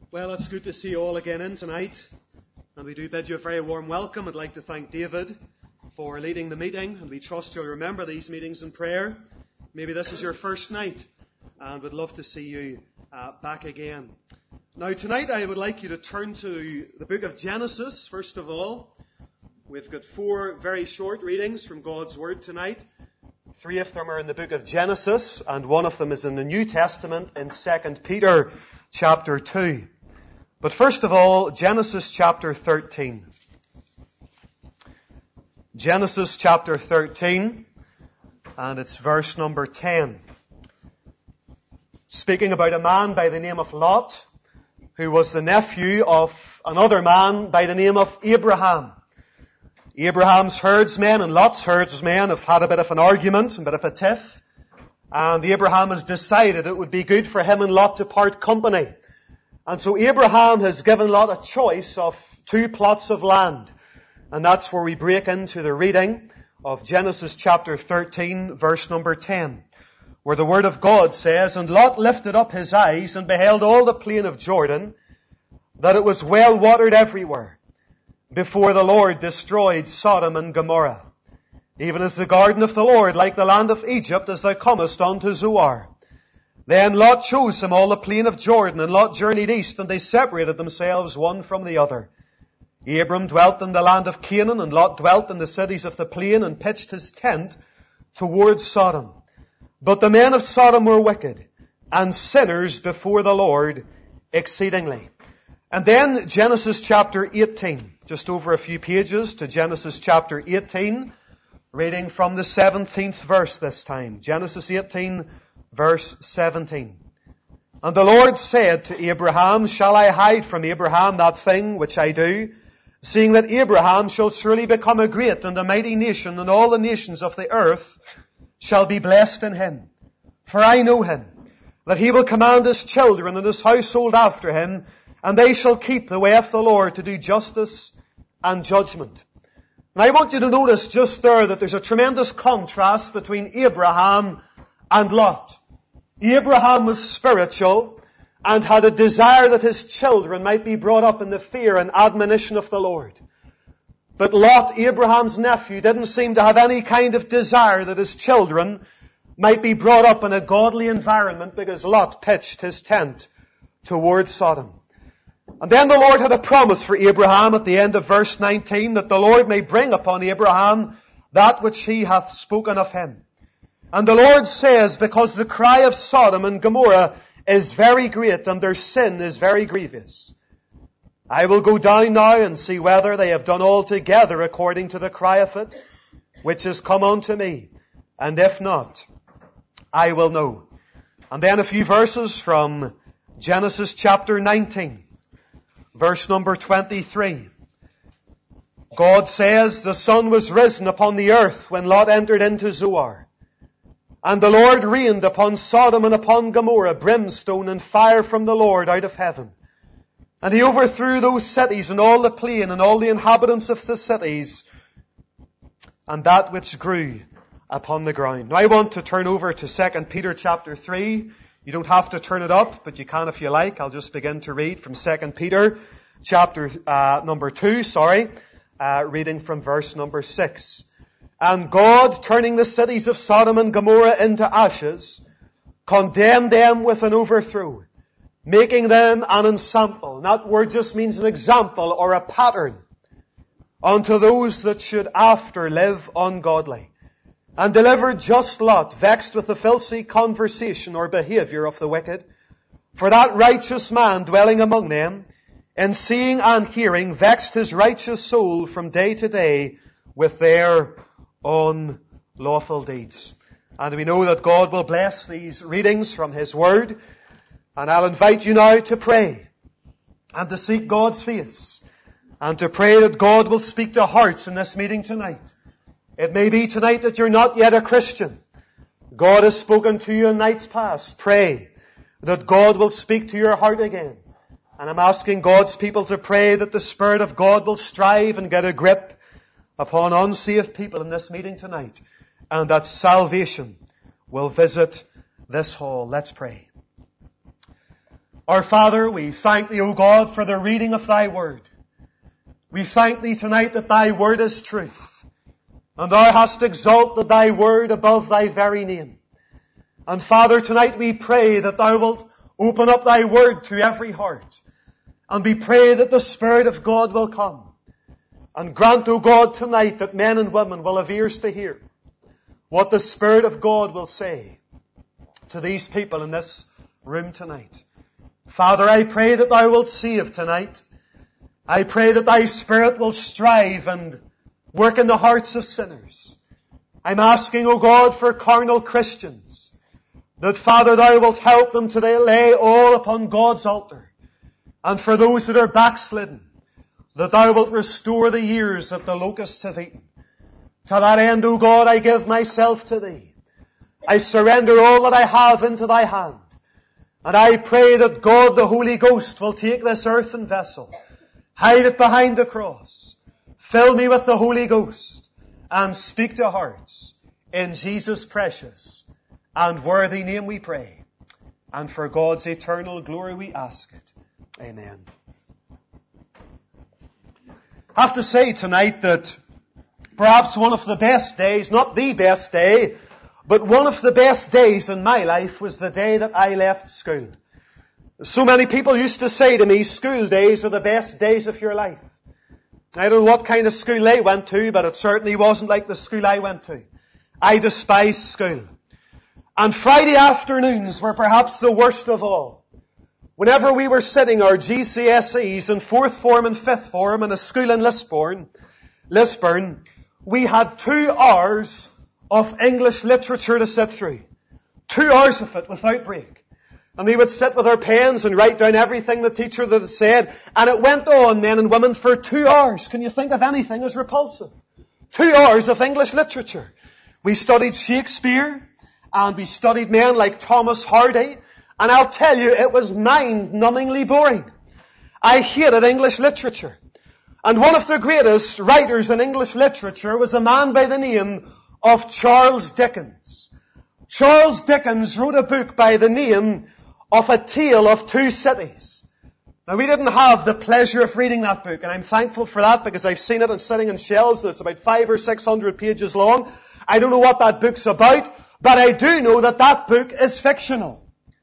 Well, it's good to see you all again in tonight, and we do bid you a very warm welcome. I'd like to thank David for leading the meeting, and we trust you'll remember these meetings in prayer. Maybe this is your first night, and we'd love to see you back again. Now, tonight I would like you to turn to the book of Genesis, first of all. We've got 4 very short readings from God's Word tonight. 3 of them are in the book of Genesis, and 1 of them is in the New Testament in 2 Peter chapter 2. But first of all, Genesis chapter 13. Genesis chapter 13, and it's verse number 10. Speaking about a man by the name of Lot, who was the nephew of another man by the name of Abraham. Abraham's herdsmen and Lot's herdsmen have had a bit of an argument, a bit of a tiff, and Abraham has decided it would be good for him and Lot to part company. And so Abraham has given Lot a choice of 2 plots of land. And that's where we break into the reading of Genesis chapter 13, verse number 10, where the Word of God says, "And Lot lifted up his eyes and beheld all the plain of Jordan, that it was well watered everywhere, before the Lord destroyed Sodom and Gomorrah, even as the garden of the Lord, like the land of Egypt, as thou comest unto Zoar. Then Lot chose him all the plain of Jordan, and Lot journeyed east, and they separated themselves one from the other. Abram dwelt in the land of Canaan, and Lot dwelt in the cities of the plain, and pitched his tent towards Sodom. But the men of Sodom were wicked, and sinners before the Lord exceedingly." And then Genesis chapter 18, just over a few pages to Genesis chapter 18, reading from the 17th verse this time. Genesis 18, verse 17. "And the Lord said to Abraham, Shall I hide from Abraham that thing which I do, seeing that Abraham shall surely become a great and a mighty nation, and all the nations of the earth shall be blessed in him? For I know him, that he will command his children and his household after him, and they shall keep the way of the Lord to do justice and judgment." And I want you to notice just there that there's a tremendous contrast between Abraham and Lot. Abraham was spiritual and had a desire that his children might be brought up in the fear and admonition of the Lord. But Lot, Abraham's nephew, didn't seem to have any kind of desire that his children might be brought up in a godly environment, because Lot pitched his tent towards Sodom. And then the Lord had a promise for Abraham at the end of verse 19, that the Lord may bring upon Abraham that which he hath spoken of him. And the Lord says, because the cry of Sodom and Gomorrah is very great, and their sin is very grievous, I will go down now and see whether they have done altogether according to the cry of it, which is come unto me. And if not, I will know. And then a few verses from Genesis chapter 19, verse number 23. God says, "The sun was risen upon the earth when Lot entered into Zoar. And the Lord rained upon Sodom and upon Gomorrah brimstone and fire from the Lord out of heaven. And he overthrew those cities and all the plain and all the inhabitants of the cities, and that which grew upon the ground." Now I want to turn over to 2 Peter chapter 3. You don't have to turn it up, but you can if you like. I'll just begin to read from 2 Peter chapter number 2, reading from verse number 6. "And God, turning the cities of Sodom and Gomorrah into ashes, condemned them with an overthrow, making them an ensample." And that word just means an example or a pattern unto those that should after live ungodly. "And delivered just Lot, vexed with the filthy conversation or behavior of the wicked. For that righteous man dwelling among them, in seeing and hearing, vexed his righteous soul from day to day with their unlawful deeds." And we know that God will bless these readings from His Word. And I'll invite you now to pray and to seek God's face and to pray that God will speak to hearts in this meeting tonight. It may be tonight that you're not yet a Christian. God has spoken to you in nights past. Pray that God will speak to your heart again. And I'm asking God's people to pray that the Spirit of God will strive and get a grip upon unsaved people in this meeting tonight, and that salvation will visit this hall. Let's pray. Our Father, we thank Thee, O God, for the reading of Thy Word. We thank Thee tonight that Thy Word is truth, and Thou hast exalted Thy Word above Thy very name. And Father, tonight we pray that Thou wilt open up Thy Word to every heart, and we pray that the Spirit of God will come. And grant, O God, tonight that men and women will have ears to hear what the Spirit of God will say to these people in this room tonight. Father, I pray that Thou wilt save tonight. I pray that Thy Spirit will strive and work in the hearts of sinners. I'm asking, O God, for carnal Christians, that, Father, Thou wilt help them to lay all upon God's altar. And for those that are backslidden, that Thou wilt restore the years that the locusts have eaten. To that end, O God, I give myself to Thee. I surrender all that I have into Thy hand. And I pray that God, the Holy Ghost, will take this earthen vessel, hide it behind the cross, fill me with the Holy Ghost, and speak to hearts. In Jesus' precious and worthy name we pray. And for God's eternal glory we ask it. Amen. I have to say tonight that perhaps one of the best days, not the best day, but one of the best days in my life was the day that I left school. So many people used to say to me, school days are the best days of your life. I don't know what kind of school they went to, but it certainly wasn't like the school I went to. I despised school. And Friday afternoons were perhaps the worst of all. Whenever we were sitting our GCSEs in 4th form and 5th form in a school in Lisburn, we had 2 hours of English literature to sit through. 2 hours of it without break. And we would sit with our pens and write down everything the teacher that had said. And it went on, men and women, for 2 hours. Can you think of anything as repulsive? 2 hours of English literature. We studied Shakespeare, and we studied men like Thomas Hardy. And I'll tell you, it was mind-numbingly boring. I hated English literature. And one of the greatest writers in English literature was a man by the name of Charles Dickens. Charles Dickens wrote a book by the name of A Tale of Two Cities. Now, we didn't have the pleasure of reading that book, and I'm thankful for that because I've seen it and sitting in shelves, and it's about 500 or 600 pages long. I don't know what that book's about, but I do know that that book is fictional.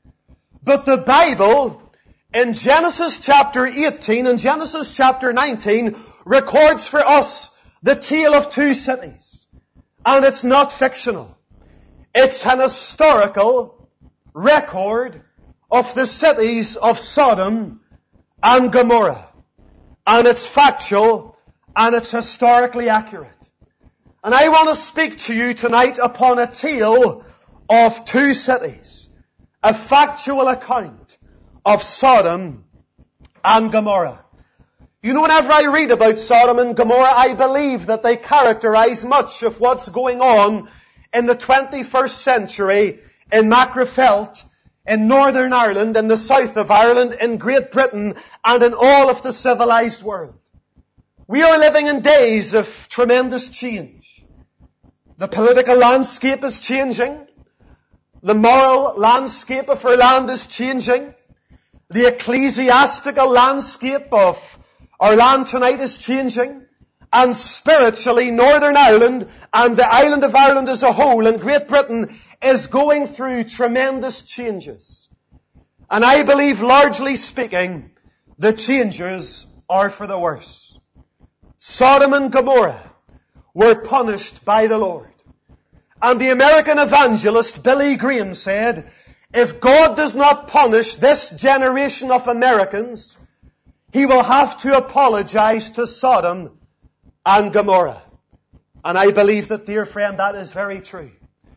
But the Bible, in Genesis chapter 18 and Genesis chapter 19, records for us the tale of two cities. And it's not fictional. It's an historical record of the cities of Sodom and Gomorrah. And it's factual and it's historically accurate. And I want to speak to you tonight upon a tale of two cities. A factual account of Sodom and Gomorrah. You know, whenever I read about Sodom and Gomorrah, I believe that they characterize much of what's going on in the 21st century in Magherafelt, in Northern Ireland, in the south of Ireland, in Great Britain, and in all of the civilized world. We are living in days of tremendous change. The political landscape is changing. The moral landscape of our land is changing. The ecclesiastical landscape of our land tonight is changing. And spiritually, Northern Ireland and the island of Ireland as a whole and Great Britain is going through tremendous changes. And I believe, largely speaking, the changes are for the worse. Sodom and Gomorrah were punished by the Lord. And the American evangelist Billy Graham said, if God does not punish this generation of Americans, He will have to apologize to Sodom and Gomorrah. And I believe that, dear friend, that is very true.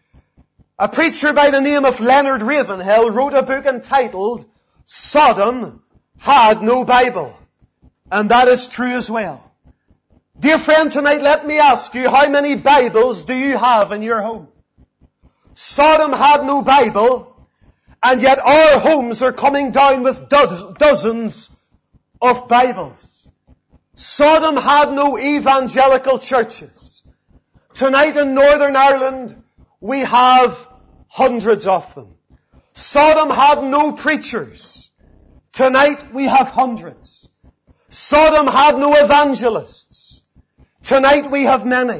A preacher by the name of Leonard Ravenhill wrote a book entitled Sodom Had No Bible. And that is true as well. Dear friend, tonight let me ask you, how many Bibles do you have in your home? Sodom had no Bible, and yet our homes are coming down with dozens of Bibles. Sodom had no evangelical churches. Tonight in Northern Ireland, we have hundreds of them. Sodom had no preachers. Tonight we have hundreds. Sodom had no evangelists. Tonight we have many.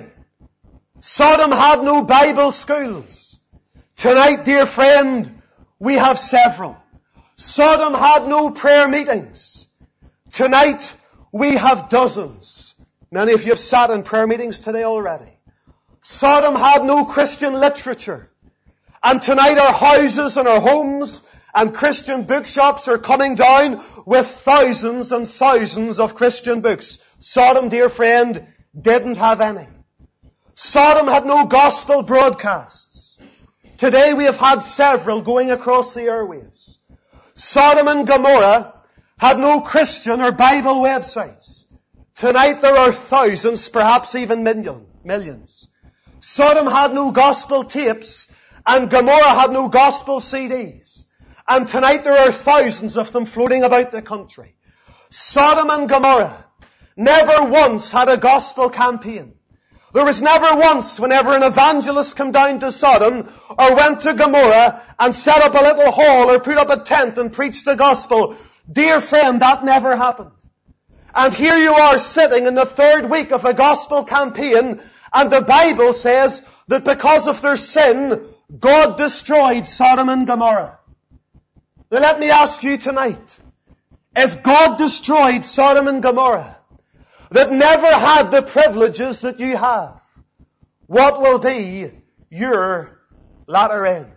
Sodom had no Bible schools. Tonight, dear friend, we have several. Sodom had no prayer meetings. Tonight, we have dozens. Many of you have sat in prayer meetings today already. Sodom had no Christian literature. And tonight our houses and our homes and Christian bookshops are coming down with thousands and thousands of Christian books. Sodom, dear friend, didn't have any. Sodom had no gospel broadcasts. Today we have had several going across the airwaves. Sodom and Gomorrah had no Christian or Bible websites. Tonight there are thousands, perhaps even millions. Sodom had no gospel tapes, and Gomorrah had no gospel CDs. And tonight there are thousands of them floating about the country. Sodom and Gomorrah never once had a gospel campaign. There was never once, whenever an evangelist came down to Sodom or went to Gomorrah and set up a little hall or put up a tent and preached the gospel. Dear friend, that never happened. And here you are sitting in the third week of a gospel campaign, and the Bible says that because of their sin, God destroyed Sodom and Gomorrah. Now let me ask you tonight, if God destroyed Sodom and Gomorrah, that never had the privileges that you have, what will be your latter end?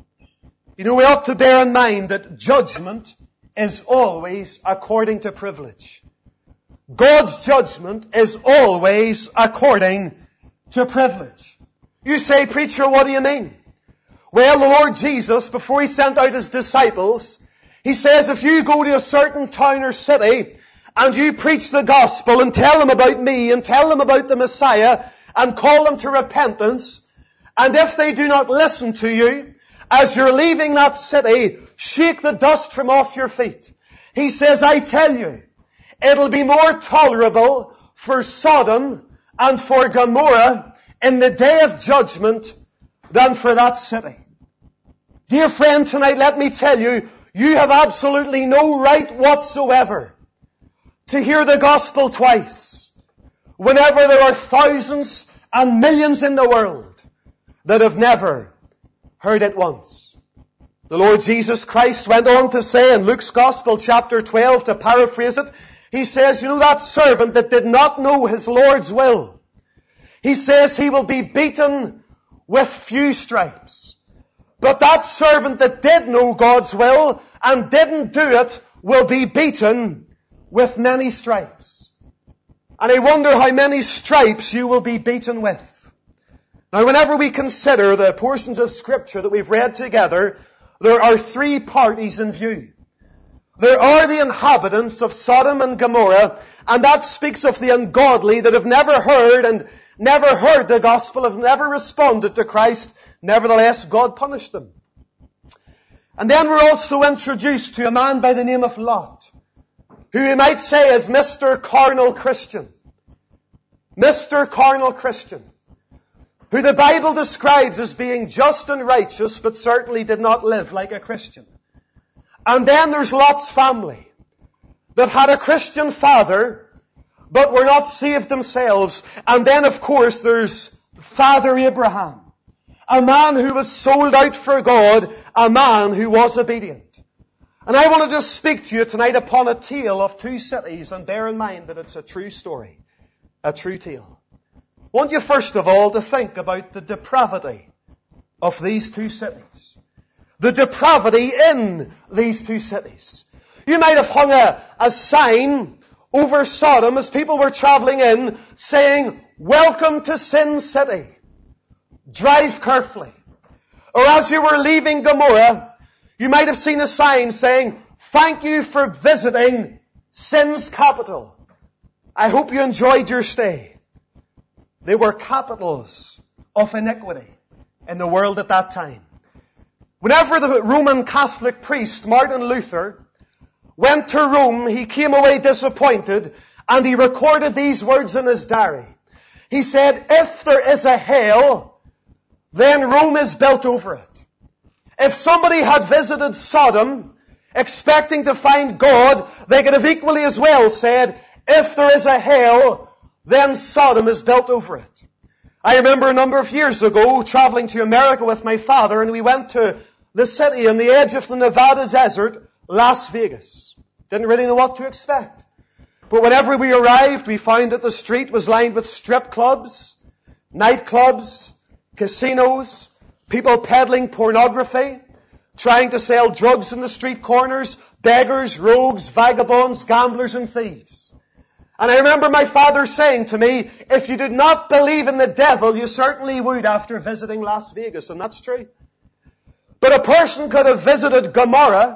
You know, we ought to bear in mind that judgment is always according to privilege. God's judgment is always according to privilege. You say, preacher, what do you mean? Well, the Lord Jesus, before He sent out His disciples, He says, if you go to a certain town or city and you preach the gospel and tell them about me and tell them about the Messiah and call them to repentance, and if they do not listen to you, as you're leaving that city, shake the dust from off your feet. He says, I tell you, it'll be more tolerable for Sodom and for Gomorrah in the day of judgment than for that city. Dear friend, tonight let me tell you, you have absolutely no right whatsoever to hear the gospel twice, whenever there are thousands and millions in the world that have never heard it once. The Lord Jesus Christ went on to say in Luke's Gospel, chapter 12, to paraphrase it, He says, you know that servant that did not know his Lord's will, He says he will be beaten with few stripes. But that servant that did know God's will and didn't do it will be beaten with many stripes. And I wonder how many stripes you will be beaten with. Now, whenever we consider the portions of Scripture that we've read together, there are three parties in view. There are the inhabitants of Sodom and Gomorrah, and that speaks of the ungodly that have never heard the gospel, have never responded to Christ. Nevertheless, God punished them. And then we're also introduced to a man by the name of Lot, who we might say is Mr. Carnal Christian. Mr. Carnal Christian, who the Bible describes as being just and righteous, but certainly did not live like a Christian. And then there's Lot's family, that had a Christian father, but were not saved themselves. And then, of course, there's Father Abraham, a man who was sold out for God, a man who was obedient. And I want to just speak to you tonight upon a tale of two cities, and bear in mind that it's a true story, a true tale. I want you first of all to think about the depravity of these two cities. The depravity in these two cities. You might have hung a sign over Sodom as people were traveling in saying, "Welcome to Sin City. Drive carefully." Or as you were leaving Gomorrah, you might have seen a sign saying, "Thank you for visiting Sin's capital. I hope you enjoyed your stay." They were capitals of iniquity in the world at that time. Whenever the Roman Catholic priest Martin Luther went to Rome, he came away disappointed, and he recorded these words in his diary. He said, "If there is a hell, then Rome is built over it." If somebody had visited Sodom expecting to find God, they could have equally as well said, if there is a hell, then Sodom is built over it. I remember a number of years ago traveling to America with my father, and we went to the city on the edge of the Nevada desert, Las Vegas. Didn't really know what to expect. But whenever we arrived, we found that the street was lined with strip clubs, nightclubs, casinos, people peddling pornography, trying to sell drugs in the street corners, beggars, rogues, vagabonds, gamblers, and thieves. And I remember my father saying to me, if you did not believe in the devil, you certainly would after visiting Las Vegas. And that's true. But a person could have visited Gomorrah,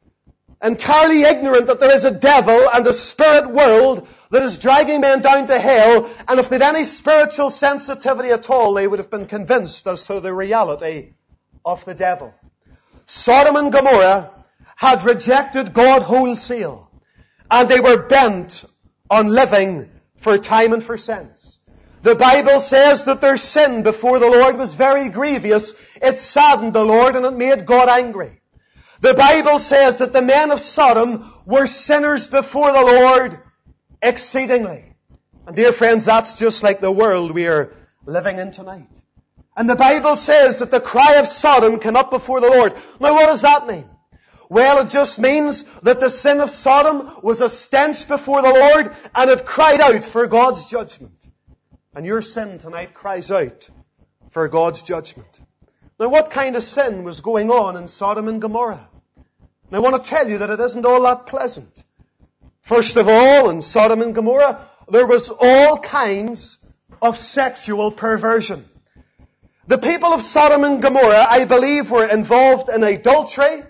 entirely ignorant that there is a devil and a spirit world that is dragging men down to hell, and if they had any spiritual sensitivity at all, they would have been convinced as to the reality of the devil. Sodom and Gomorrah had rejected God wholesale, and they were bent on living for time and for sense. The Bible says that their sin before the Lord was very grievous. It saddened the Lord and it made God angry. The Bible says that the men of Sodom were sinners before the Lord exceedingly. And dear friends, that's just like the world we are living in tonight. And the Bible says that the cry of Sodom came up before the Lord. Now what does that mean? Well, it just means that the sin of Sodom was a stench before the Lord, and it cried out for God's judgment. And your sin tonight cries out for God's judgment. Now what kind of sin was going on in Sodom and Gomorrah? And I want to tell you that it isn't all that pleasant. First of all, in Sodom and Gomorrah, there was all kinds of sexual perversion. The people of Sodom and Gomorrah, I believe, were involved in adultery,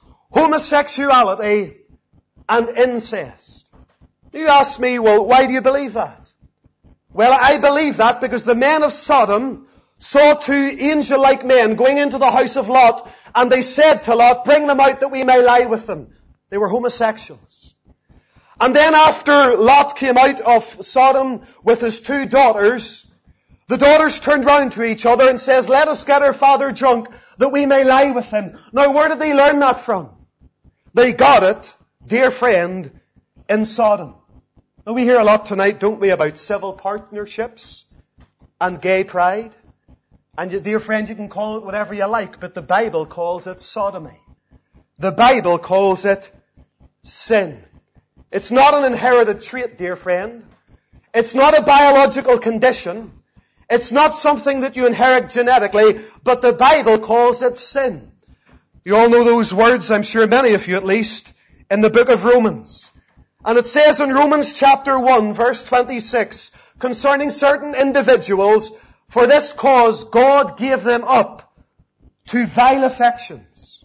homosexuality, and incest. You ask me, well, why do you believe that? Well, I believe that because the men of Sodom saw two angel-like men going into the house of Lot, and they said to Lot, bring them out that we may lie with them. They were homosexuals. And then after Lot came out of Sodom with his two daughters, the daughters turned round to each other and says, let us get our father drunk that we may lie with him. Now where did they learn that from? They got it, dear friend, in Sodom. Now we hear a lot tonight, don't we, about civil partnerships and gay pride. And dear friend, you can call it whatever you like, but the Bible calls it sodomy. The Bible calls it sin. It's not an inherited trait, dear friend. It's not a biological condition. It's not something that you inherit genetically, but the Bible calls it sin. You all know those words, I'm sure many of you at least, in the book of Romans. And it says in Romans chapter 1, verse 26, concerning certain individuals, for this cause God gave them up to vile affections.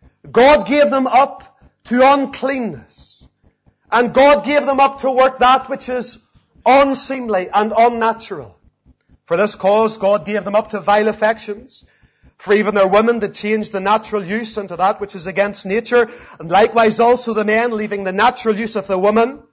God gave them up to uncleanness. And God gave them up to work that which is unseemly and unnatural. For this cause God gave them up to vile affections. For even their women did change the natural use into that which is against nature. And likewise also the men, leaving the natural use of the woman.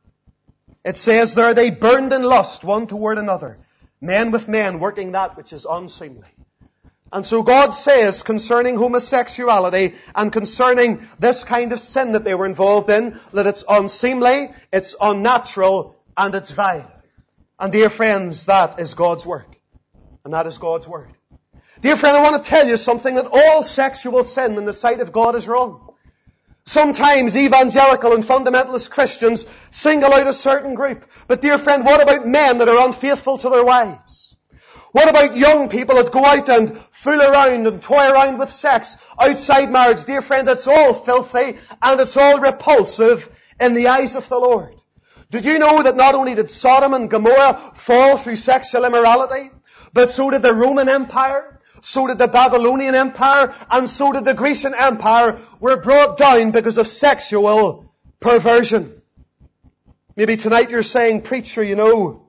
It says there, they burned in lust one toward another. Men with men working that which is unseemly. And so God says concerning homosexuality and concerning this kind of sin that they were involved in, that it's unseemly, it's unnatural, and it's vile. And dear friends, that is God's work. And that is God's word. Dear friend, I want to tell you something, that all sexual sin in the sight of God is wrong. Sometimes evangelical and fundamentalist Christians single out a certain group. But dear friend, what about men that are unfaithful to their wives? What about young people that go out and fool around and toy around with sex outside marriage? Dear friend, it's all filthy and it's all repulsive in the eyes of the Lord. Did you know that not only did Sodom and Gomorrah fall through sexual immorality, but so did the Roman Empire, so did the Babylonian Empire, and so did the Grecian Empire, were brought down because of sexual perversion. Maybe tonight you're saying, preacher, you know,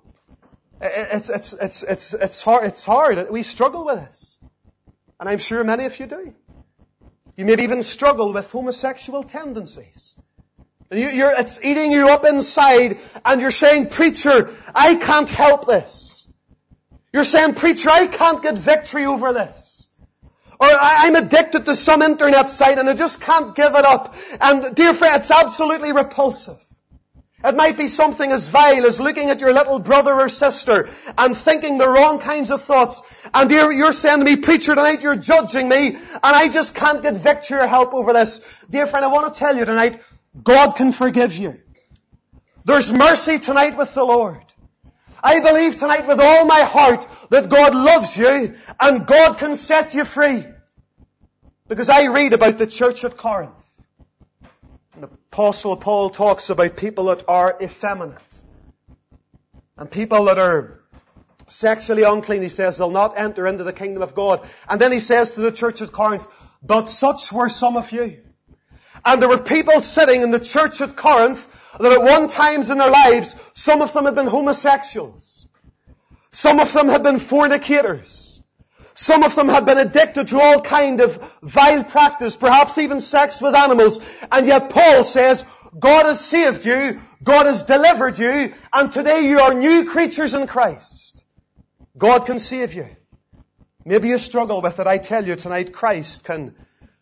it's hard. We struggle with this. And I'm sure many of you do. You maybe even struggle with homosexual tendencies. It's eating you up inside, and you're saying, preacher, I can't help this. You're saying, preacher, I can't get victory over this. Or I'm addicted to some internet site and I just can't give it up. And dear friend, it's absolutely repulsive. It might be something as vile as looking at your little brother or sister and thinking the wrong kinds of thoughts. And dear, you're saying to me, preacher, tonight you're judging me and I just can't get victory or help over this. Dear friend, I want to tell you tonight, God can forgive you. There's mercy tonight with the Lord. I believe tonight with all my heart that God loves you and God can set you free. Because I read about the church at Corinth. And the Apostle Paul talks about people that are effeminate. And people that are sexually unclean, he says, they'll not enter into the kingdom of God. And then he says to the church at Corinth, but such were some of you. And there were people sitting in the church at Corinth that at one time in their lives, some of them had been homosexuals. Some of them had been fornicators. Some of them had been addicted to all kind of vile practice, perhaps even sex with animals. And yet Paul says, God has saved you, God has delivered you, and today you are new creatures in Christ. God can save you. Maybe you struggle with it. I tell you tonight, Christ can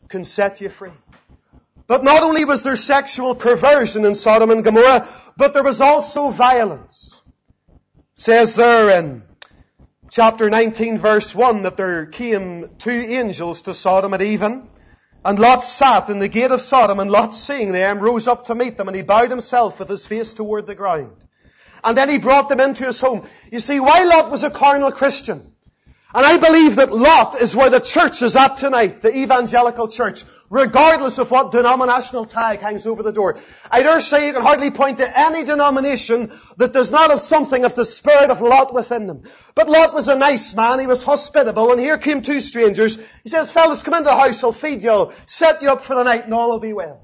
set you free. But not only was there sexual perversion in Sodom and Gomorrah, but there was also violence. It says there in chapter 19 verse 1 that there came 2 angels to Sodom at even, and Lot sat in the gate of Sodom, and Lot seeing them rose up to meet them, and he bowed himself with his face toward the ground. And then he brought them into his home. You see, why Lot was a carnal Christian? And I believe that Lot is where the church is at tonight, the evangelical church, regardless of what denominational tag hangs over the door. I dare say you can hardly point to any denomination that does not have something of the spirit of Lot within them. But Lot was a nice man, he was hospitable, and here came 2 strangers. He says, fellas, come into the house, I'll feed you, I'll set you up for the night, and all will be well.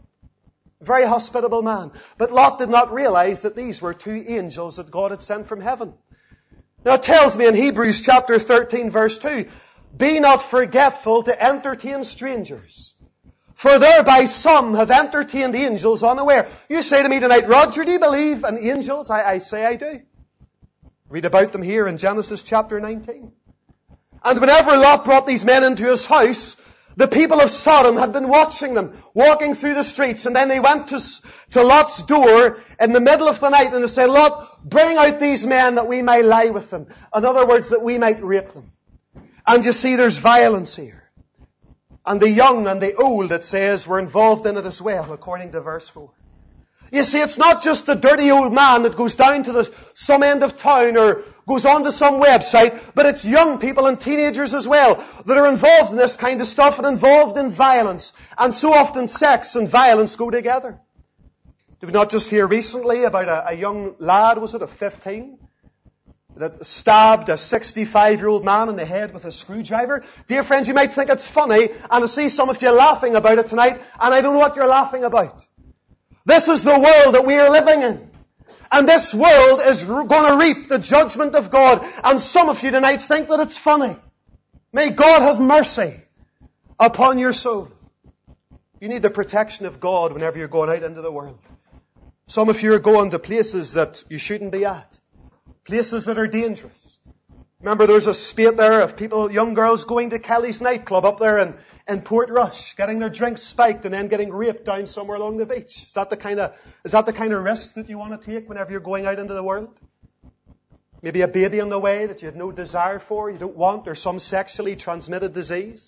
A very hospitable man. But Lot did not realize that these were 2 angels that God had sent from heaven. Now it tells me in Hebrews chapter 13 verse 2, be not forgetful to entertain strangers, for thereby some have entertained angels unaware. You say to me tonight, Roger, do you believe in angels? I say I do. Read about them here in Genesis chapter 19. And whenever Lot brought these men into his house, the people of Sodom had been watching them, walking through the streets, and then they went to Lot's door in the middle of the night and they said, Lot, bring out these men that we may lie with them. In other words, that we might rape them. And you see, there's violence here. And the young and the old, it says, were involved in it as well, according to verse 4. You see, it's not just the dirty old man that goes down to some end of town or goes onto some website, but it's young people and teenagers as well that are involved in this kind of stuff and involved in violence. And so often sex and violence go together. Did we not just hear recently about a young lad, was it, of 15, that stabbed a 65-year-old man in the head with a screwdriver? Dear friends, you might think it's funny, and I see some of you laughing about it tonight, and I don't know what you're laughing about. This is the world that we are living in. And this world is going to reap the judgment of God. And some of you tonight think that it's funny. May God have mercy upon your soul. You need the protection of God whenever you're going out into the world. Some of you are going to places that you shouldn't be at. Places that are dangerous. Remember, there's a spate there of people, young girls going to Kelly's nightclub up there in Portrush, getting their drinks spiked and then getting raped down somewhere along the beach. Is that the kind of risk that you want to take whenever you're going out into the world? Maybe a baby on the way that you have no desire for, you don't want, or some sexually transmitted disease.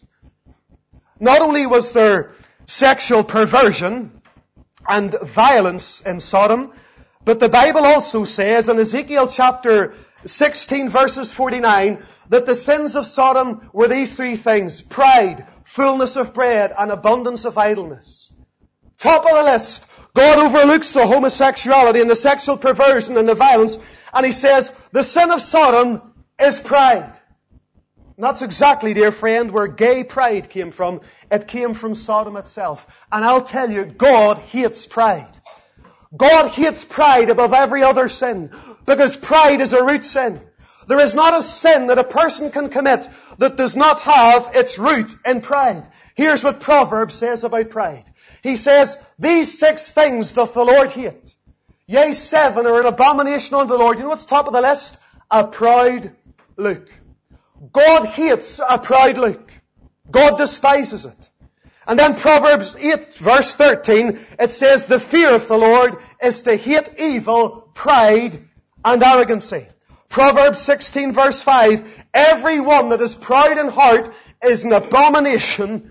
Not only was there sexual perversion and violence in Sodom, but the Bible also says in Ezekiel chapter 16 verses 49 that the sins of Sodom were these 3 things: pride, fullness of bread, and abundance of idleness. Top of the list. God overlooks the homosexuality and the sexual perversion and the violence, and He says the sin of Sodom is pride. And that's exactly, dear friend, where gay pride came from. It came from Sodom itself. And I'll tell you, God hates pride. God hates pride above every other sin, because pride is a root sin. There is not a sin that a person can commit that does not have its root in pride. Here's what Proverbs says about pride. He says, these 6 things doth the Lord hate. Yea, 7 are an abomination unto the Lord. You know what's top of the list? A proud look. God hates a proud look. God despises it. And then Proverbs 8 verse 13, it says, the fear of the Lord is to hate evil, pride, and arrogancy. Proverbs 16 verse 5, every one that is proud in heart is an abomination,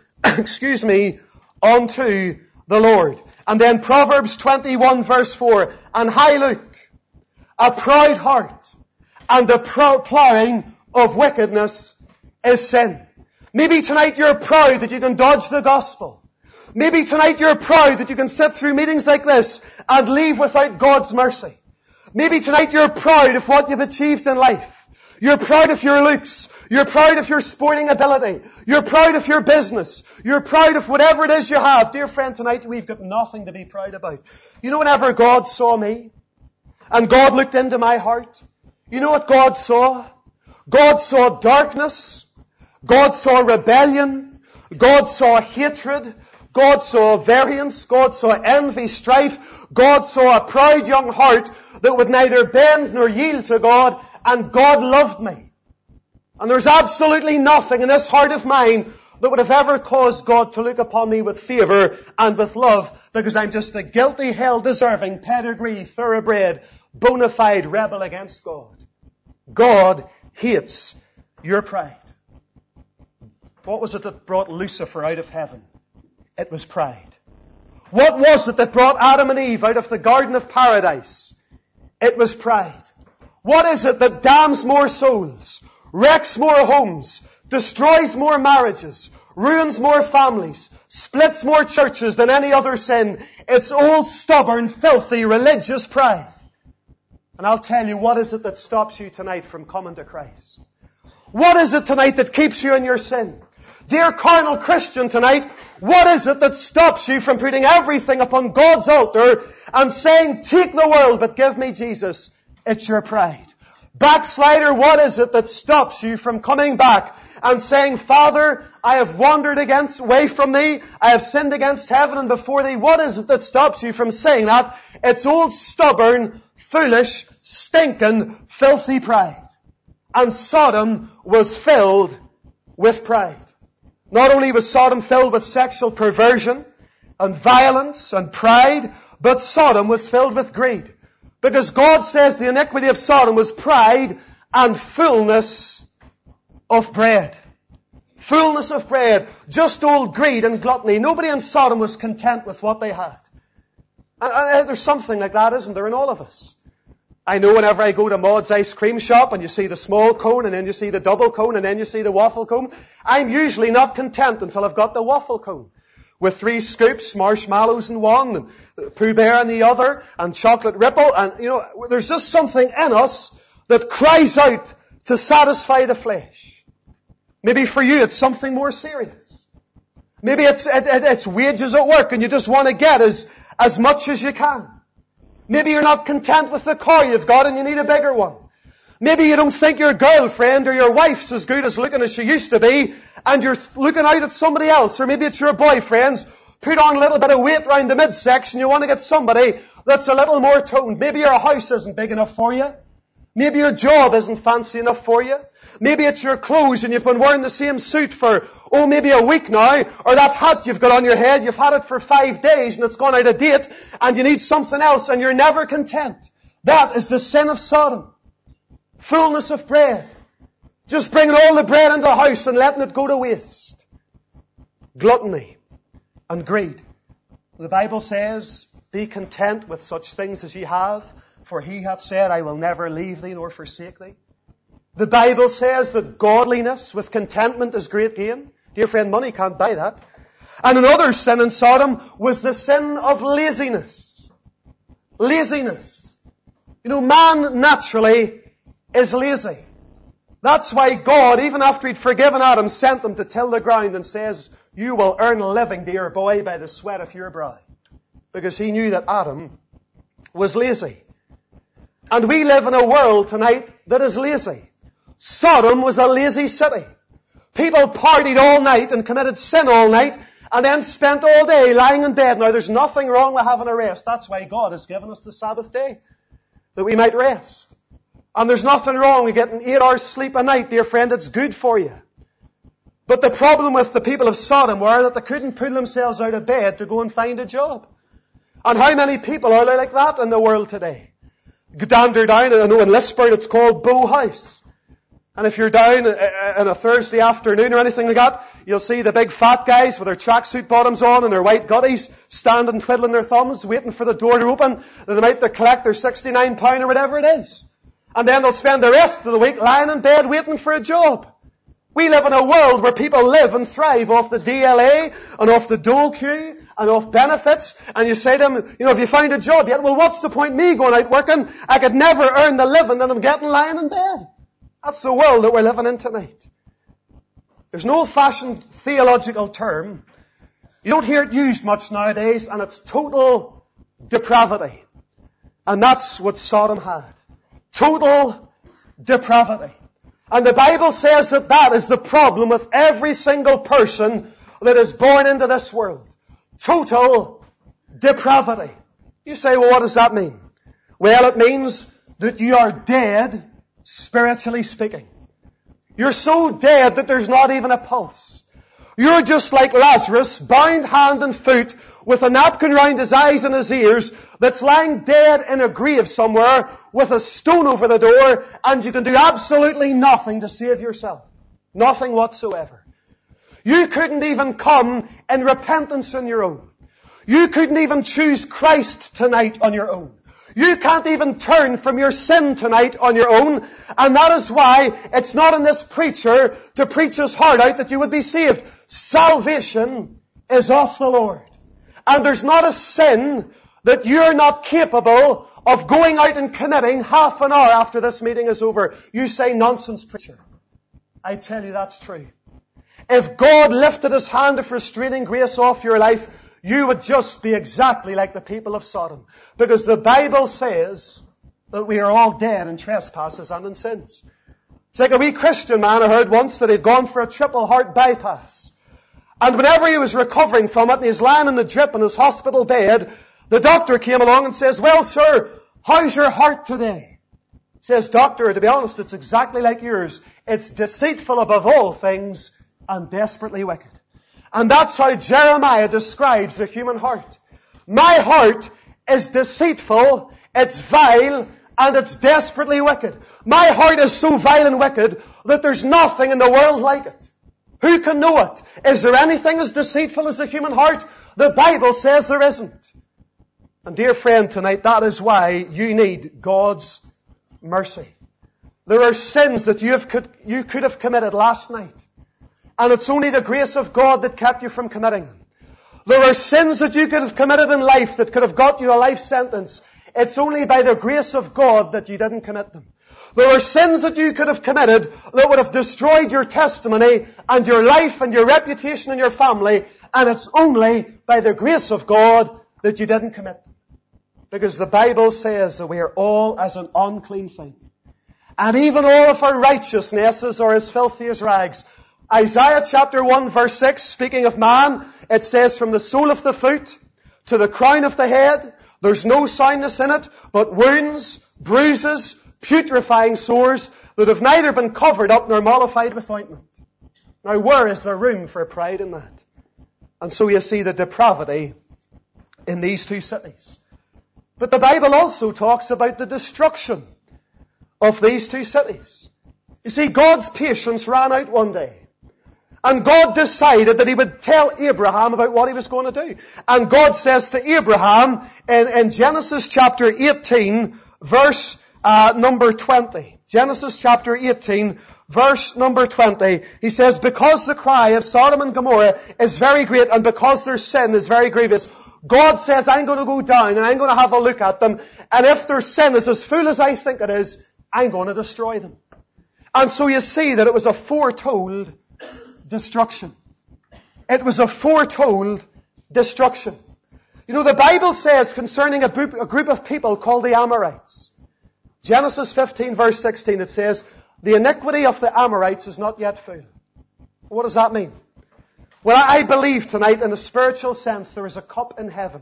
unto the Lord. And then Proverbs 21 verse 4, and high look, a proud heart, and the plowing of wickedness is sin. Maybe tonight you're proud that you can dodge the gospel. Maybe tonight you're proud that you can sit through meetings like this and leave without God's mercy. Maybe tonight you're proud of what you've achieved in life. You're proud of your looks. You're proud of your sporting ability. You're proud of your business. You're proud of whatever it is you have. Dear friend, tonight we've got nothing to be proud about. You know, whenever God saw me and God looked into my heart, you know what God saw? God saw darkness. God saw rebellion. God saw hatred. God saw variance. God saw envy, strife. God saw a proud young heart that would neither bend nor yield to God, and God loved me. And there's absolutely nothing in this heart of mine that would have ever caused God to look upon me with favour and with love, because I'm just a guilty, hell-deserving, pedigree, thoroughbred, bona fide rebel against God. God hates your pride. What was it that brought Lucifer out of heaven? It was pride. What was it that brought Adam and Eve out of the Garden of Paradise? It was pride. What is it that damns more souls, wrecks more homes, destroys more marriages, ruins more families, splits more churches than any other sin? It's old, stubborn, filthy, religious pride. And I'll tell you, what is it that stops you tonight from coming to Christ? What is it tonight that keeps you in your sin? Dear carnal Christian tonight, what is it that stops you from putting everything upon God's altar and saying, take the world but give me Jesus? It's your pride. Backslider, what is it that stops you from coming back and saying, Father, I have wandered away from Thee. I have sinned against heaven and before Thee. What is it that stops you from saying that? It's old, stubborn, foolish, stinking, filthy pride. And Sodom was filled with pride. Not only was Sodom filled with sexual perversion and violence and pride, but Sodom was filled with greed. Because God says the iniquity of Sodom was pride and fullness of bread. Fullness of bread. Just old greed and gluttony. Nobody in Sodom was content with what they had. And there's something like that, isn't there, in all of us? I know whenever I go to Maud's ice cream shop and you see the small cone and then you see the double cone and then you see the waffle cone, I'm usually not content until I've got the waffle cone. With 3 scoops, marshmallows in one, and Pooh Bear in the other, and chocolate ripple, and there's just something in us that cries out to satisfy the flesh. Maybe for you it's something more serious. Maybe it's wages at work and you just want to get as much as you can. Maybe you're not content with the car you've got and you need a bigger one. Maybe you don't think your girlfriend or your wife's as good as looking as she used to be, and you're looking out at somebody else. Or maybe it's your boyfriend's put on a little bit of weight round the midsection. You want to get somebody that's a little more toned. Maybe your house isn't big enough for you. Maybe your job isn't fancy enough for you. Maybe it's your clothes and you've been wearing the same suit for, maybe a week now. Or that hat you've got on your head, you've had it for 5 days and it's gone out of date and you need something else and you're never content. That is the sin of Sodom. Fullness of bread. Just bringing all the bread into the house and letting it go to waste. Gluttony and greed. The Bible says, be content with such things as ye have, for He hath said, I will never leave thee nor forsake thee. The Bible says that godliness with contentment is great gain. Dear friend, money can't buy that. And another sin in Sodom was the sin of laziness. Laziness. Man naturally is lazy. That's why God, even after He'd forgiven Adam, sent him to till the ground and says, you will earn a living, dear boy, by the sweat of your brow. Because He knew that Adam was lazy. And we live in a world tonight that is lazy. Sodom was a lazy city. People partied all night and committed sin all night and then spent all day lying in bed. Now there's nothing wrong with having a rest. That's why God has given us the Sabbath day, that we might rest. And there's nothing wrong with getting 8 hours sleep a night, dear friend. It's good for you. But the problem with the people of Sodom were that they couldn't pull themselves out of bed to go and find a job. And how many people are there like that in the world today? Dander down, I know in Lisburn it's called Bow House. And if you're down on a Thursday afternoon or anything like that, you'll see the big fat guys with their tracksuit bottoms on and their white gutties standing twiddling their thumbs, waiting for the door to open, that they might collect their £69 or whatever it is. And then they'll spend the rest of the week lying in bed waiting for a job. We live in a world where people live and thrive off the DLA and off the dole queue and off benefits. And you say to them, have you found a job yet? Well, what's the point me going out working? I could never earn the living that I'm getting lying in bed. That's the world that we're living in tonight. There's no old-fashioned theological term. You don't hear it used much nowadays, and it's total depravity. And that's what Sodom had. Total depravity. And the Bible says that that is the problem with every single person that is born into this world. Total depravity. You say, well, what does that mean? Well, it means that you are dead, spiritually speaking. You're so dead that there's not even a pulse. You're just like Lazarus, bound hand and foot, with a napkin round his eyes and his ears, that's lying dead in a grave somewhere with a stone over the door, and you can do absolutely nothing to save yourself. Nothing whatsoever. You couldn't even come in repentance on your own. You couldn't even choose Christ tonight on your own. You can't even turn from your sin tonight on your own, and that is why it's not in this preacher to preach his heart out that you would be saved. Salvation is of the Lord. And there's not a sin that you're not capable of going out and committing half an hour after this meeting is over. You say, nonsense, preacher. I tell you that's true. If God lifted His hand of restraining grace off your life, you would just be exactly like the people of Sodom. Because the Bible says that we are all dead in trespasses and in sins. It's like a wee Christian man I heard once that he'd gone for a triple heart bypass. And whenever he was recovering from it, and he's lying in the drip in his hospital bed, the doctor came along and says, well, sir, how's your heart today? He says, doctor, to be honest, it's exactly like yours. It's deceitful above all things and desperately wicked. And that's how Jeremiah describes the human heart. My heart is deceitful, it's vile, and it's desperately wicked. My heart is so vile and wicked that there's nothing in the world like it. Who can know it? Is there anything as deceitful as the human heart? The Bible says there isn't. And dear friend, tonight, that is why you need God's mercy. There are sins that you could have committed last night. And it's only the grace of God that kept you from committing them. There are sins that you could have committed in life that could have got you a life sentence. It's only by the grace of God that you didn't commit them. There are sins that you could have committed that would have destroyed your testimony and your life and your reputation and your family, and it's only by the grace of God that you didn't commit them. Because the Bible says that we are all as an unclean thing. And even all of our righteousnesses are as filthy as rags. Isaiah chapter 1 verse 6, speaking of man, it says, from the sole of the foot to the crown of the head, there's no soundness in it, but wounds, bruises, putrefying sores that have neither been covered up nor mollified with ointment. Now where is there room for pride in that? And so you see the depravity in these two cities. But the Bible also talks about the destruction of these two cities. You see, God's patience ran out one day. And God decided that He would tell Abraham about what He was going to do. And God says to Abraham in Genesis chapter 18, verse number 20. Genesis chapter 18, verse number 20. He says, because the cry of Sodom and Gomorrah is very great, and because their sin is very grievous, God says, I'm going to go down and I'm going to have a look at them. And if their sin is as full as I think it is, I'm going to destroy them. And so you see that it was a foretold destruction. It was a foretold destruction. You know, the Bible says concerning a group of people called the Amorites. Genesis 15 verse 16, it says, the iniquity of the Amorites is not yet full. What does that mean? Well, I believe tonight in a spiritual sense there is a cup in heaven.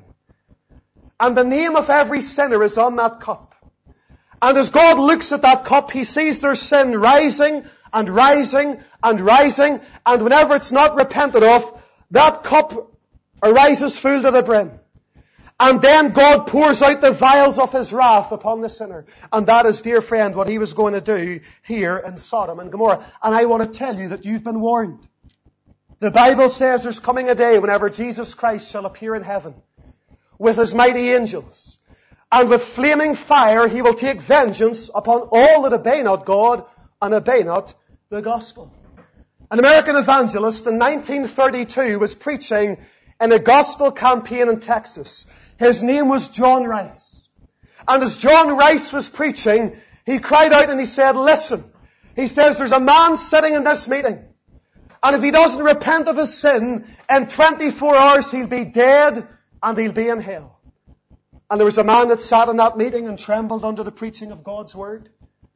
And the name of every sinner is on that cup. And as God looks at that cup, He sees their sin rising and rising and rising, and whenever it's not repented of, that cup arises full to the brim. And then God pours out the vials of His wrath upon the sinner. And that is, dear friend, what He was going to do here in Sodom and Gomorrah. And I want to tell you that you've been warned. The Bible says there's coming a day whenever Jesus Christ shall appear in heaven with His mighty angels. And with flaming fire He will take vengeance upon all that obey not God and obey not the gospel. An American evangelist in 1932 was preaching in a gospel campaign in Texas. His name was John Rice. And as John Rice was preaching, he cried out and he said, listen, he says, there's a man sitting in this meeting, and if he doesn't repent of his sin, in 24 hours he'll be dead and he'll be in hell. And there was a man that sat in that meeting and trembled under the preaching of God's word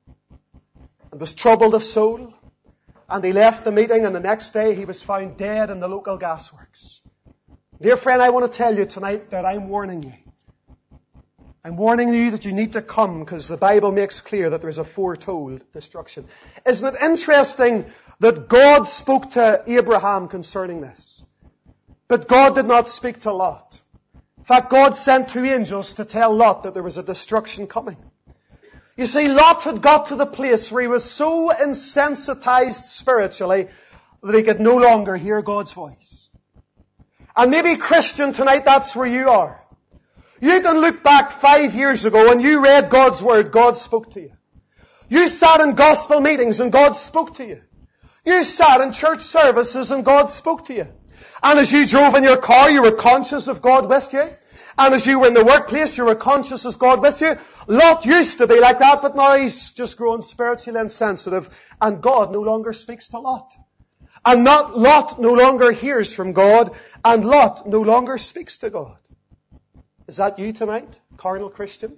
and was troubled of soul. And he left the meeting, and the next day he was found dead in the local gasworks. Dear friend, I want to tell you tonight that I'm warning you. I'm warning you that you need to come, because the Bible makes clear that there's a foretold destruction. Isn't it interesting that God spoke to Abraham concerning this? But God did not speak to Lot. In fact, God sent 2 angels to tell Lot that there was a destruction coming. You see, Lot had got to the place where he was so insensitized spiritually that he could no longer hear God's voice. And maybe, Christian, tonight that's where you are. You can look back 5 years ago and you read God's Word, God spoke to you. You sat in gospel meetings and God spoke to you. You sat in church services and God spoke to you. And as you drove in your car, you were conscious of God with you. And as you were in the workplace, you were conscious of God with you. Lot used to be like that, but now he's just grown spiritually insensitive, and God no longer speaks to Lot. And Lot no longer hears from God, and Lot no longer speaks to God. Is that you tonight, carnal Christian?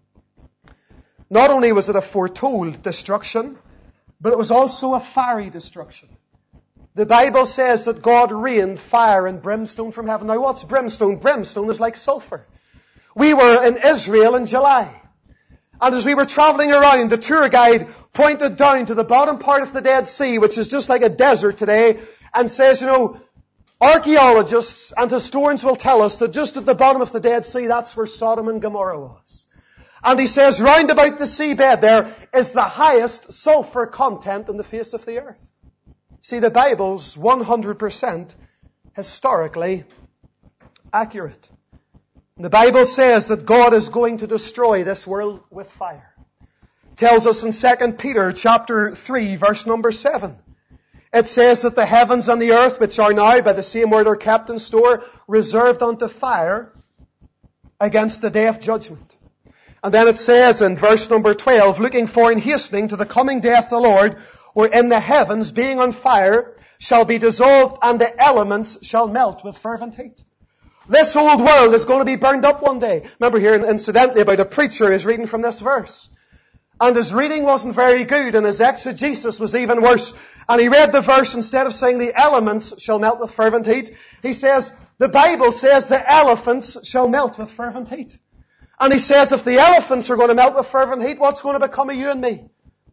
Not only was it a foretold destruction, but it was also a fiery destruction. The Bible says that God rained fire and brimstone from heaven. Now, what's brimstone? Brimstone is like sulfur. We were in Israel in July. And as we were traveling around, the tour guide pointed down to the bottom part of the Dead Sea, which is just like a desert today, and says, you know, archaeologists and historians will tell us that just at the bottom of the Dead Sea, that's where Sodom and Gomorrah was. And he says, round about the seabed there is the highest sulfur content on the face of the earth. See, the Bible's 100% historically accurate. The Bible says that God is going to destroy this world with fire. It tells us in 2 Peter chapter 3, verse number 7. It says that the heavens and the earth, which are now by the same word are kept in store, reserved unto fire against the day of judgment. And then it says in verse number 12, looking for and hastening to the coming day of the Lord, wherein the heavens, being on fire, shall be dissolved, and the elements shall melt with fervent heat. This old world is going to be burned up one day. Remember here, incidentally, about a preacher is reading from this verse. And his reading wasn't very good, and his exegesis was even worse. And he read the verse, instead of saying the elements shall melt with fervent heat, he says, the Bible says the elephants shall melt with fervent heat. And he says, if the elephants are going to melt with fervent heat, what's going to become of you and me?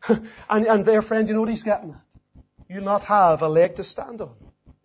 and dear friend, you know what he's getting at? You'll not have a leg to stand on.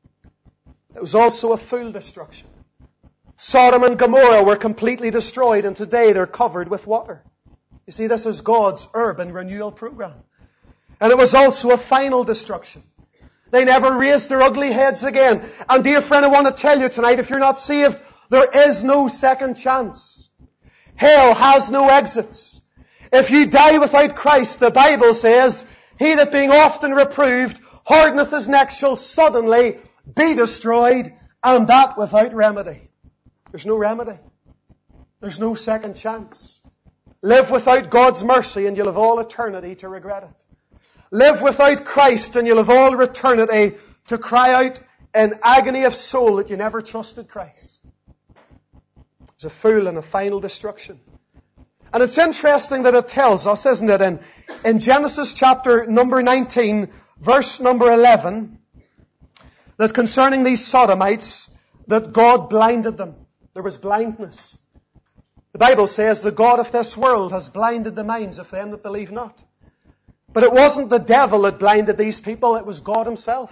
It was also a full destruction. Sodom and Gomorrah were completely destroyed, and today they're covered with water. You see, this is God's urban renewal program. And it was also a final destruction. They never raised their ugly heads again. And dear friend, I want to tell you tonight, if you're not saved, there is no second chance. Hell has no exits. If you die without Christ, the Bible says, he that being often reproved, hardeneth his neck, shall suddenly be destroyed, and that without remedy. There's no remedy. There's no second chance. Live without God's mercy and you'll have all eternity to regret it. Live without Christ and you'll have all eternity to cry out in agony of soul that you never trusted Christ. It's a full and a final destruction. And it's interesting that it tells us, isn't it, in Genesis chapter number 19, verse number 11, that concerning these Sodomites, that God blinded them. There was blindness. The Bible says the God of this world has blinded the minds of them that believe not. But it wasn't the devil that blinded these people, it was God himself.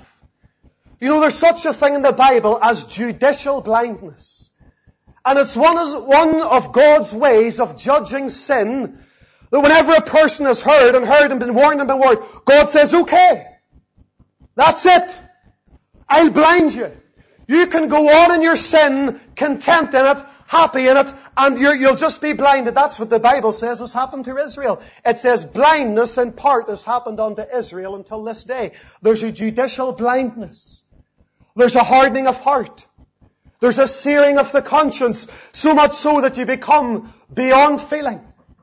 You know, there's such a thing in the Bible as judicial blindness. And it's one of God's ways of judging sin, that whenever a person has heard and been warned, God says, okay, that's it. I'll blind you. You can go on in your sin, content in it, happy in it, and you'll just be blinded. That's what the Bible says has happened to Israel. It says blindness in part has happened unto Israel until this day. There's a judicial blindness. There's a hardening of heart. There's a searing of the conscience, so much so that you become beyond feeling.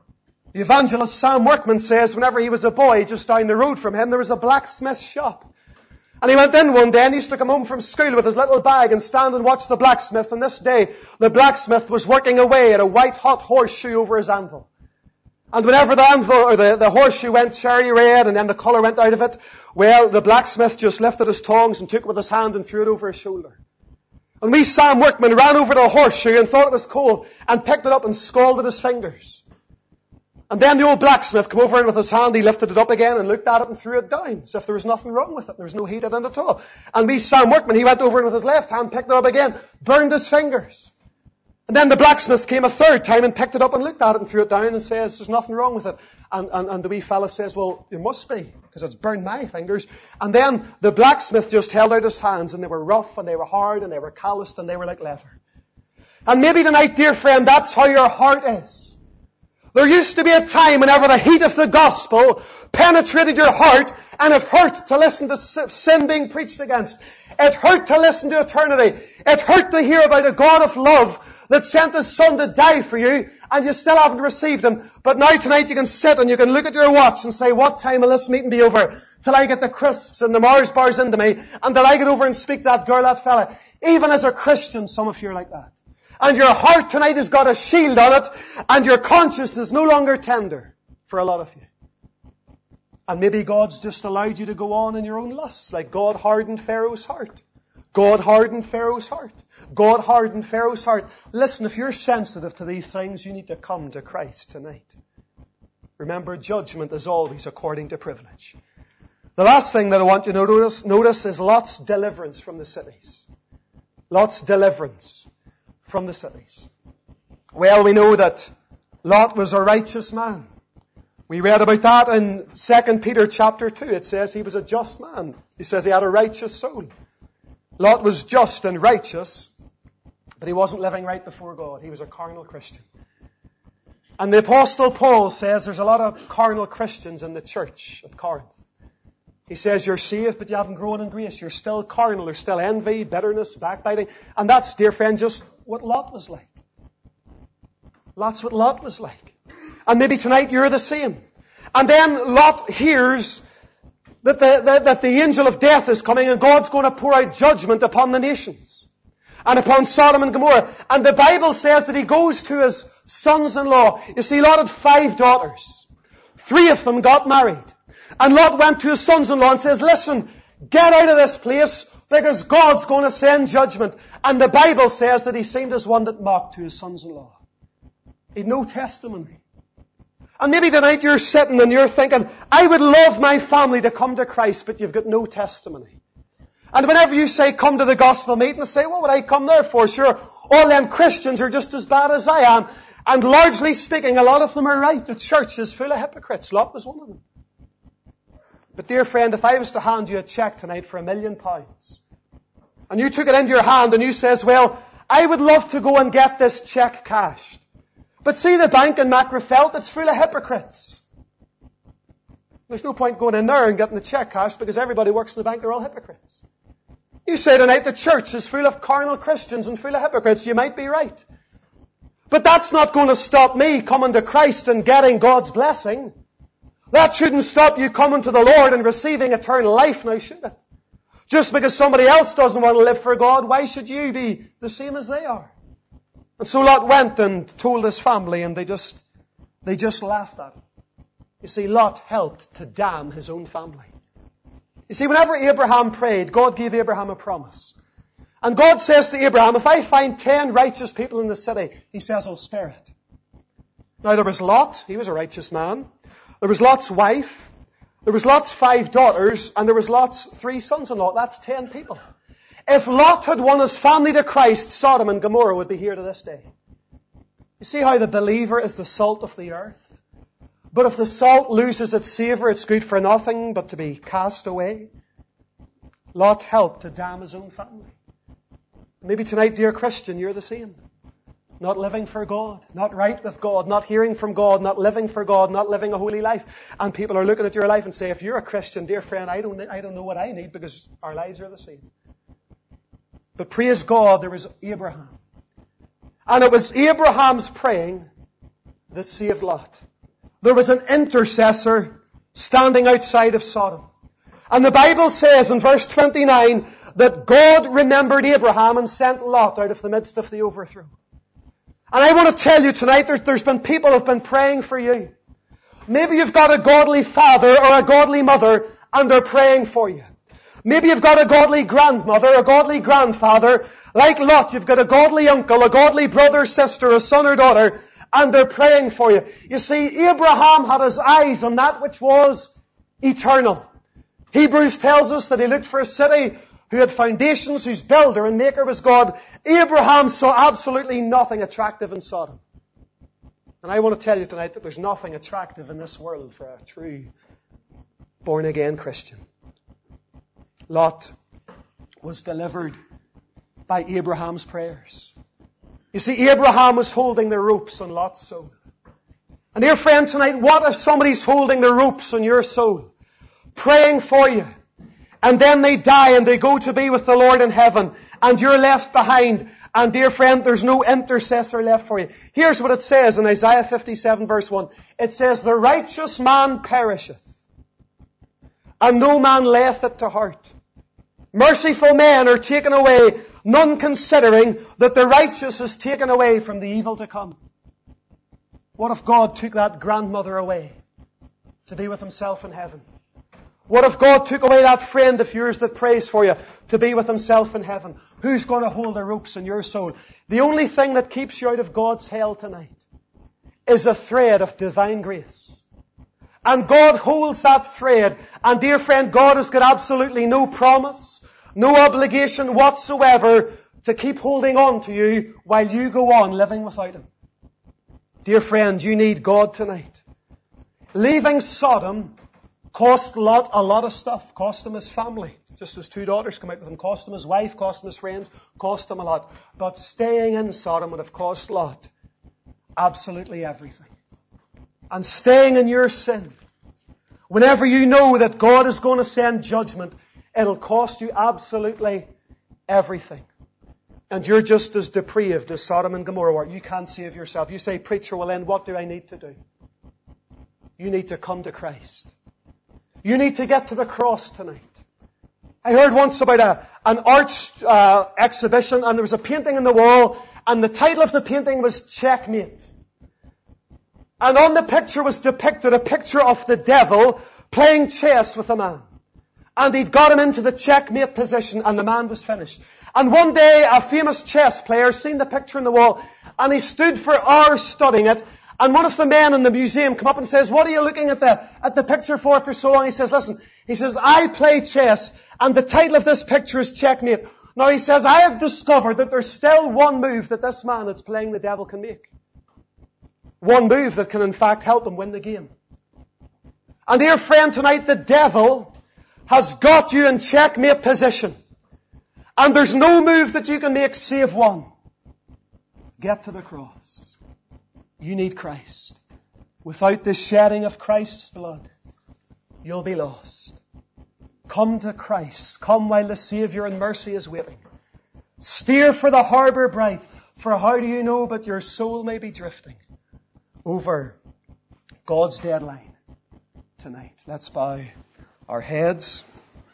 The evangelist Sam Workman says whenever he was a boy, just down the road from him, there was a blacksmith shop. And he went in one day and he used to come home from school with his little bag and stand and watch the blacksmith. And this day, the blacksmith was working away at a white hot horseshoe over his anvil. And whenever the anvil, or the horseshoe went cherry red and then the colour went out of it, well, the blacksmith just lifted his tongs and took it with his hand and threw it over his shoulder. And wee Sam Workman ran over to the horseshoe and thought it was cold and picked it up and scalded his fingers. And then the old blacksmith came over and with his hand, he lifted it up again and looked at it and threw it down, as if there was nothing wrong with it. There was no heat in it at all. And wee Sam Workman, he went over and with his left hand, picked it up again, burned his fingers. And then the blacksmith came a third time and picked it up and looked at it and threw it down and says, there's nothing wrong with it. And the wee fella says, well, it must be, because it's burned my fingers. And then the blacksmith just held out his hands, and they were rough and they were hard and they were calloused and they were like leather. And maybe tonight, dear friend, that's how your heart is. There used to be a time whenever the heat of the gospel penetrated your heart, and it hurt to listen to sin being preached against. It hurt to listen to eternity. It hurt to hear about a God of love that sent His Son to die for you, and you still haven't received Him. But now tonight you can sit and you can look at your watch and say, what time will this meeting be over? Till I get the crisps and the Mars bars into me, and till I get over and speak to that girl, that fella. Even as a Christian, some of you are like that. And your heart tonight has got a shield on it, and your conscience is no longer tender for a lot of you. And maybe God's just allowed you to go on in your own lusts, like God hardened Pharaoh's heart. God hardened Pharaoh's heart. God hardened Pharaoh's heart. Listen, if you're sensitive to these things, you need to come to Christ tonight. Remember, judgment is always according to privilege. The last thing that I want you to notice is Lot's deliverance from the cities. Lot's deliverance from the cities. Well, we know that Lot was a righteous man. We read about that in 2 Peter chapter 2. It says he was a just man. He says he had a righteous soul. Lot was just and righteous, but he wasn't living right before God. He was a carnal Christian. And the Apostle Paul says there's a lot of carnal Christians in the church at Corinth. He says you're saved, but you haven't grown in grace. You're still carnal. There's still envy, bitterness, backbiting. And that's, dear friend, just what Lot was like. That's what Lot was like. And maybe tonight you're the same. And then Lot hears that the angel of death is coming and God's going to pour out judgment upon the nations and upon Sodom and Gomorrah. And the Bible says that he goes to his sons-in-law. You see, Lot had 5 daughters. 3 of them got married. And Lot went to his sons-in-law and says, listen, get out of this place because God's going to send judgment. And the Bible says that he seemed as one that mocked to his sons-in-law. He had no testimony. And maybe tonight you're sitting and you're thinking, I would love my family to come to Christ, but you've got no testimony. And whenever you say, come to the gospel meeting, say, what would I come there for? Sure, all them Christians are just as bad as I am. And largely speaking, a lot of them are right. The church is full of hypocrites. Lot was one of them. But dear friend, if I was to hand you a cheque tonight for £1 million, and you took it into your hand and you says, well, I would love to go and get this cheque cashed. But see the bank in Macrofelt, it's full of hypocrites. There's no point going in there and getting the cheque cashed because everybody works in the bank, they're all hypocrites. You say tonight the church is full of carnal Christians and full of hypocrites. You might be right. But that's not going to stop me coming to Christ and getting God's blessing. That shouldn't stop you coming to the Lord and receiving eternal life now, should it? Just because somebody else doesn't want to live for God, why should you be the same as they are? And so Lot went and told his family and they just laughed at him. You see, Lot helped to damn his own family. You see, whenever Abraham prayed, God gave Abraham a promise. And God says to Abraham, if I find 10 righteous people in the city, He says, I'll spare it. Now there was Lot, he was a righteous man. There was Lot's wife, There was Lot's 5 daughters, and there was Lot's 3 sons-in-law. That's 10 people. If Lot had won his family to Christ, Sodom and Gomorrah would be here to this day. You see how the believer is the salt of the earth? But if the salt loses its savour, it's good for nothing but to be cast away. Lot helped to damn his own family. Maybe tonight, dear Christian, you're the same. Not living for God, not right with God, not hearing from God, not living for God, not living a holy life. And people are looking at your life and say, if you're a Christian, dear friend, I don't know what I need, because our lives are the same. But praise God, there was Abraham. And it was Abraham's praying that saved Lot. There was an intercessor standing outside of Sodom. And the Bible says in verse 29 that God remembered Abraham and sent Lot out of the midst of the overthrow. And I want to tell you tonight, there's been people who have been praying for you. Maybe you've got a godly father or a godly mother and they're praying for you. Maybe you've got a godly grandmother, a godly grandfather. Like Lot, you've got a godly uncle, a godly brother, sister, a son or daughter, and they're praying for you. You see, Abraham had his eyes on that which was eternal. Hebrews tells us that he looked for a city who had foundations, whose builder and maker was God. Abraham saw absolutely nothing attractive in Sodom. And I want to tell you tonight that there's nothing attractive in this world for a true born-again Christian. Lot was delivered by Abraham's prayers. You see, Abraham was holding the ropes on Lot's soul. And dear friend, tonight, what if somebody's holding the ropes on your soul, praying for you, and then they die and they go to be with the Lord in heaven, and you're left behind, and dear friend, there's no intercessor left for you. Here's what it says in Isaiah 57 verse 1. It says, the righteous man perisheth, and no man layeth it to heart. Merciful men are taken away, none considering that the righteous is taken away from the evil to come. What if God took that grandmother away to be with Himself in heaven? What if God took away that friend of yours that prays for you to be with Himself in heaven? Who's going to hold the ropes in your soul? The only thing that keeps you out of God's hell tonight is a thread of divine grace. And God holds that thread. And dear friend, God has got absolutely no promise, no obligation whatsoever to keep holding on to you while you go on living without Him. Dear friend, you need God tonight. Leaving Sodom cost Lot a lot of stuff. Cost him his family. Just his 2 daughters come out with him. Cost him his wife. Cost him his friends. Cost him a lot. But staying in Sodom would have cost Lot absolutely everything. And staying in your sin, whenever you know that God is going to send judgment, it'll cost you absolutely everything. And you're just as depraved as Sodom and Gomorrah were. You can't save yourself. You say, preacher, well then what do I need to do? You need to come to Christ. You need to get to the cross tonight. I heard once about an art exhibition, and there was a painting on the wall, and the title of the painting was Checkmate. And on the picture was depicted a picture of the devil playing chess with a man. And he'd got him into the checkmate position, and the man was finished. And one day, a famous chess player seen the picture on the wall, and he stood for hours studying it. And one of the men in the museum come up and says, what are you looking at the picture for so long? He says, listen, he says, I play chess, and the title of this picture is Checkmate. Now he says, I have discovered that there's still one move that this man that's playing the devil can make. One move that can in fact help him win the game. And dear friend, tonight the devil has got you in checkmate position. And there's no move that you can make save one. Get to the cross. You need Christ. Without the shedding of Christ's blood, you'll be lost. Come to Christ. Come while the Saviour in mercy is waiting. Steer for the harbour bright, for how do you know but your soul may be drifting over God's deadline tonight. Let's bow our heads.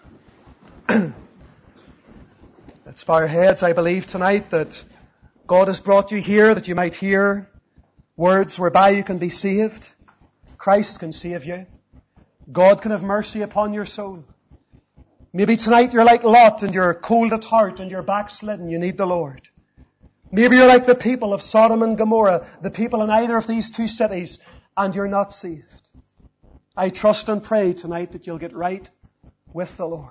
Let's bow our heads. I believe tonight that God has brought you here that you might hear words whereby you can be saved. Christ can save you. God can have mercy upon your soul. Maybe tonight you're like Lot and you're cold at heart and you're backslidden. You need the Lord. Maybe you're like the people of Sodom and Gomorrah, the people in either of these 2 cities, and you're not saved. I trust and pray tonight that you'll get right with the Lord.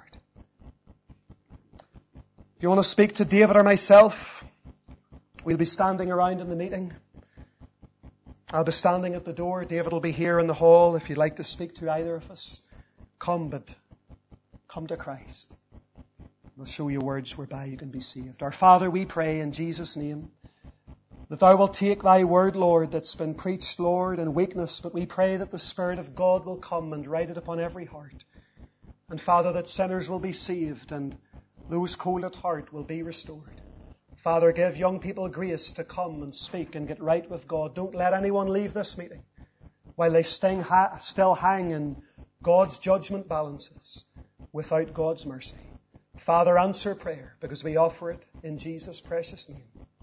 If you want to speak to David or myself, we'll be standing around in the meeting. I'll be standing at the door. David will be here in the hall. If you'd like to speak to either of us, come, but come to Christ. We'll show you words whereby you can be saved. Our Father, we pray in Jesus' name that Thou wilt take Thy word, Lord, that's been preached, Lord, in weakness, but we pray that the Spirit of God will come and write it upon every heart. And Father, that sinners will be saved and those cold at heart will be restored. Father, give young people grace to come and speak and get right with God. Don't let anyone leave this meeting while they still hang in God's judgment balances without God's mercy. Father, answer prayer because we offer it in Jesus' precious name.